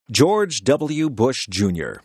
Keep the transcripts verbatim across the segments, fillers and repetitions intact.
George W. Bush, Junior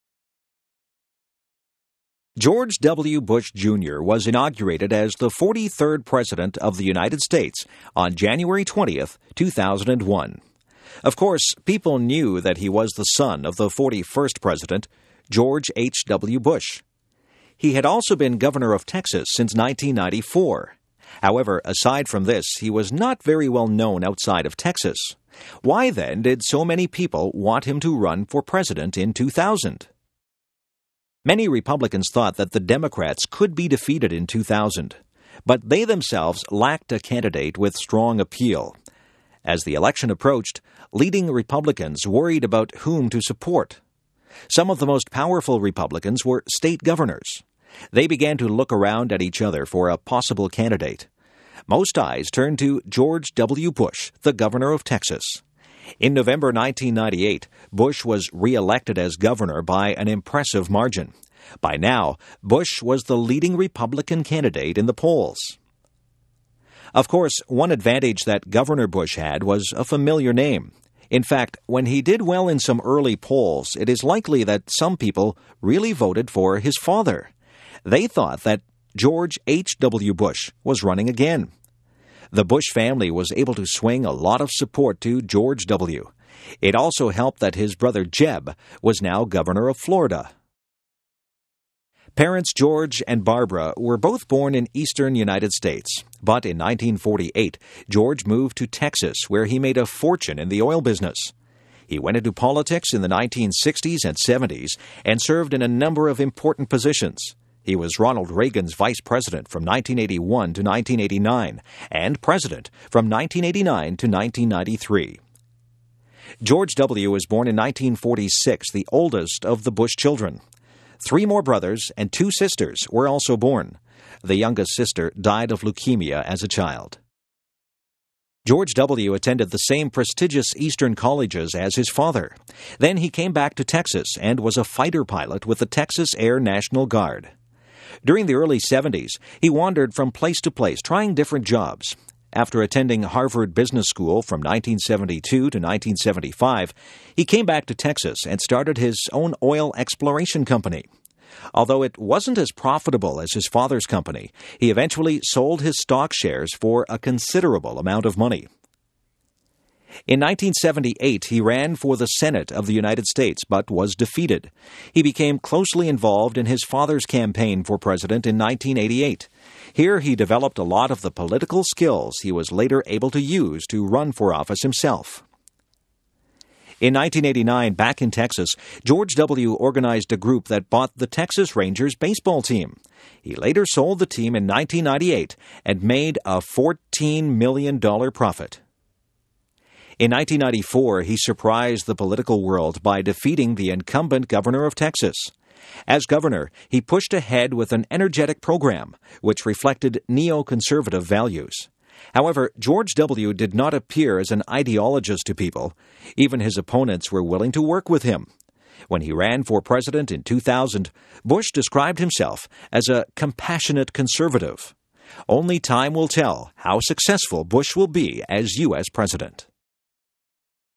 George W. Bush, Junior was inaugurated as the forty-third President of the United States on January twentieth, two thousand one. Of course, people knew that he was the son of the forty-first President, George H W. Bush. He had also been governor of Texas since nineteen ninety-four. However, aside from this, he was not very well known outside of Texas. Why, then, did so many people want him to run for president in two thousand? Many Republicans thought that the Democrats could be defeated in two thousand, but they themselves lacked a candidate with strong appeal. As the election approached, leading Republicans worried about whom to support. Some of the most powerful Republicans were state governors. They began to look around at each other for a possible candidate. Most eyes turned to George W. Bush, the governor of Texas. In November nineteen ninety-eight, Bush was re-elected as governor by an impressive margin. By now, Bush was the leading Republican candidate in the polls. Of course, one advantage that Governor Bush had was a familiar name. In fact, when he did well in some early polls, it is likely that some people really voted for his father. They thought that George H W. Bush was running again. The Bush family was able to swing a lot of support to George W. It also helped that his brother Jeb was now governor of Florida. Parents George and Barbara were both born in eastern United States, but in nineteen forty-eight, George moved to Texas, where he made a fortune in the oil business. He went into politics in the nineteen sixties and seventies and served in a number of important positions. He was Ronald Reagan's vice president from nineteen eighty-one to nineteen eighty-nine and president from nineteen eighty-nine to nineteen ninety-three. George W. was born in nineteen forty-six, the oldest of the Bush children. Three more brothers and two sisters were also born. The youngest sister died of leukemia as a child. George W. attended the same prestigious Eastern colleges as his father. Then he came back to Texas and was a fighter pilot with the Texas Air National Guard. During the early seventies, he wandered from place to place, trying different jobs. After attending Harvard Business School from nineteen seventy-two to nineteen seventy-five, he came back to Texas and started his own oil exploration company. Although it wasn't as profitable as his father's company, he eventually sold his stock shares for a considerable amount of money. In nineteen seventy-eight, he ran for the Senate of the United States, but was defeated. He became closely involved in his father's campaign for president in nineteen eighty-eight. Here he developed a lot of the political skills he was later able to use to run for office himself. In nineteen eighty-nine, back in Texas, George W. organized a group that bought the Texas Rangers baseball team. He later sold the team in nineteen ninety-eight and made a fourteen million dollars profit. In nineteen ninety-four, he surprised the political world by defeating the incumbent governor of Texas. As governor, he pushed ahead with an energetic program, which reflected neoconservative values. However, George W. did not appear as an ideologist to people. Even his opponents were willing to work with him. When he ran for president in two thousand, Bush described himself as a compassionate conservative. Only time will tell how successful Bush will be as U S president.